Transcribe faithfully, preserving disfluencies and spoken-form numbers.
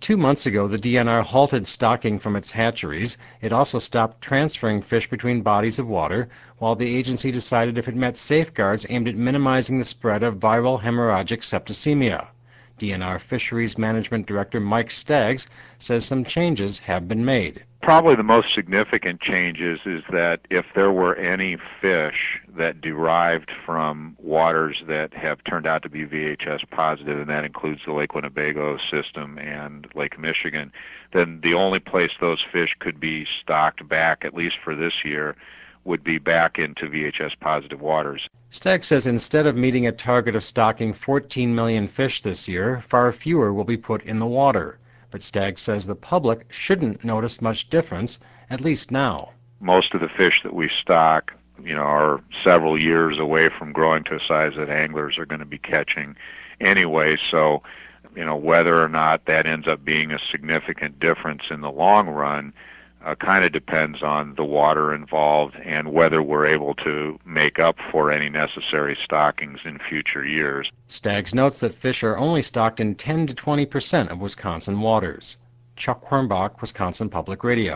Two months ago, the D N R halted stocking from its hatcheries. It also stopped transferring fish between bodies of water, while the agency decided if it met safeguards aimed at minimizing the spread of viral hemorrhagic septicemia. D N R Fisheries Management Director Mike Staggs says some changes have been made. Probably the most significant changes is that if there were any fish that derived from waters that have turned out to be V H S positive, and that includes the Lake Winnebago system and Lake Michigan, then the only place those fish could be stocked back, at least for this year, would be back into V H S positive waters. Staggs says instead of meeting a target of stocking fourteen million fish this year, far fewer will be put in the water. But Staggs says the public shouldn't notice much difference, at least now. Most of the fish that we stock, you know, are several years away from growing to a size that anglers are going to be catching anyway, so, you know, whether or not that ends up being a significant difference in the long run uh, kind of depends on the water involved and whether we're able to make up for any necessary stockings in future years. Staggs notes that fish are only stocked in ten to twenty percent of Wisconsin waters. Chuck Hornbach, Wisconsin Public Radio.